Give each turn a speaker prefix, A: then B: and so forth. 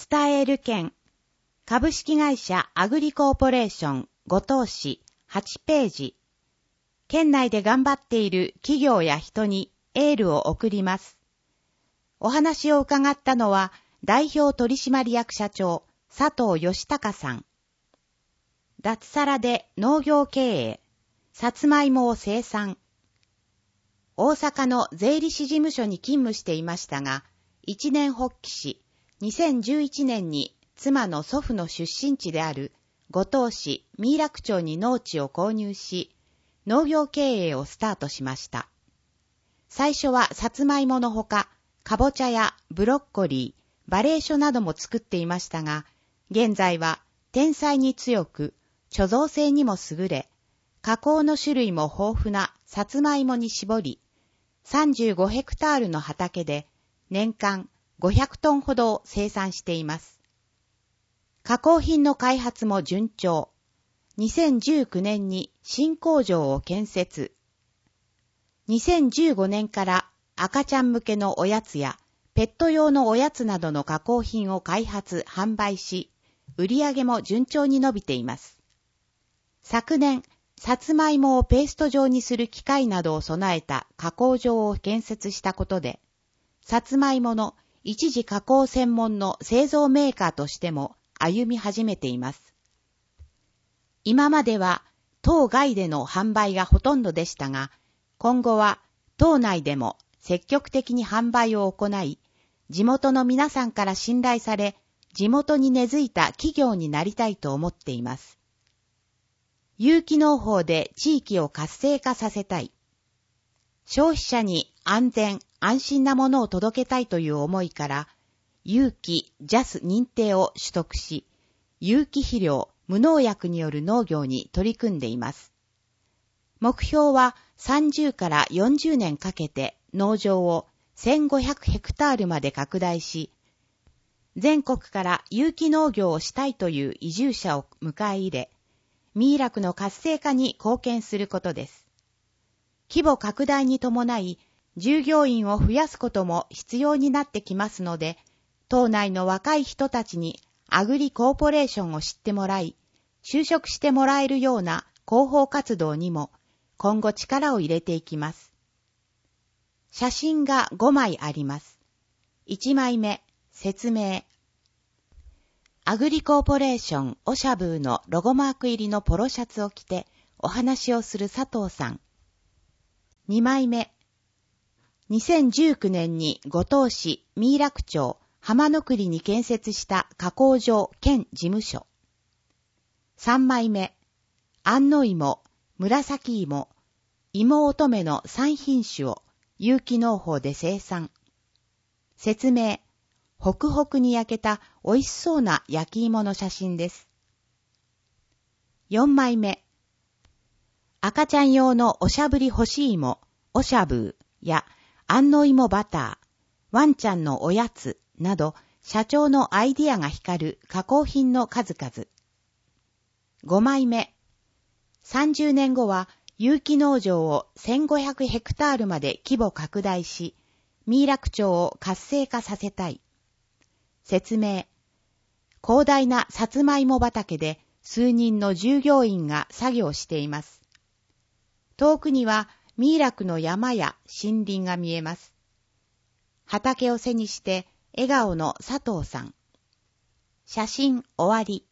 A: 伝える県、株式会社アグリコーポレーション五島市8ページ。県内で頑張っている企業や人にエールを送ります。お話を伺ったのは代表取締役社長佐藤義孝さん。脱サラで農業経営、さつまいもを生産。大阪の税理士事務所に勤務していましたが、一年発起し、2011年に妻の祖父の出身地である五島市三井楽町に農地を購入し、農業経営をスタートしました。最初はさつまいものほか、かぼちゃやブロッコリー、バレーショなども作っていましたが、現在は天才に強く、貯蔵性にも優れ、加工の種類も豊富なさつまいもに絞り、35ヘクタールの畑で年間500トンほどを生産しています。加工品の開発も順調。2019年に新工場を建設。2015年から赤ちゃん向けのおやつやペット用のおやつなどの加工品を開発・販売し、売り上げも順調に伸びています。昨年、さつまいもをペースト状にする機械などを備えた加工場を建設したことで、さつまいもの一次加工専門の製造メーカーとしても歩み始めています。今までは島外での販売がほとんどでしたが、今後は島内でも積極的に販売を行い、地元の皆さんから信頼され、地元に根付いた企業になりたいと思っています。有機農法で地域を活性化させたい。消費者に安全・安心なものを届けたいという思いから、有機JAS認定を取得し、有機肥料・無農薬による農業に取り組んでいます。目標は30から40年かけて農場を1500ヘクタールまで拡大し、全国から有機農業をしたいという移住者を迎え入れ、三井楽の活性化に貢献することです。規模拡大に伴い、従業員を増やすことも必要になってきますので、島内の若い人たちにアグリコーポレーションを知ってもらい、就職してもらえるような広報活動にも今後力を入れていきます。写真が5枚あります。1枚目、説明。アグリコーポレーションオシャブーのロゴマーク入りのポロシャツを着てお話をする佐藤さん。2枚目。2019年に五島市三井楽町浜の栗に建設した加工場兼事務所。3枚目。安納芋、紫芋、芋乙女の3品種を有機農法で生産。説明。ホクホクに焼けた美味しそうな焼き芋の写真です。4枚目。赤ちゃん用のおしゃぶり干し芋、おしゃぶーや安納芋バター、ワンちゃんのおやつなど社長のアイディアが光る加工品の数々。5枚目。30年後は有機農場を1500ヘクタールまで規模拡大し、三井楽町を活性化させたい。説明。広大なさつまいも畑で数人の従業員が作業しています。遠くには三井楽の山や森林が見えます。畑を背にして笑顔の佐藤さん。写真終わり。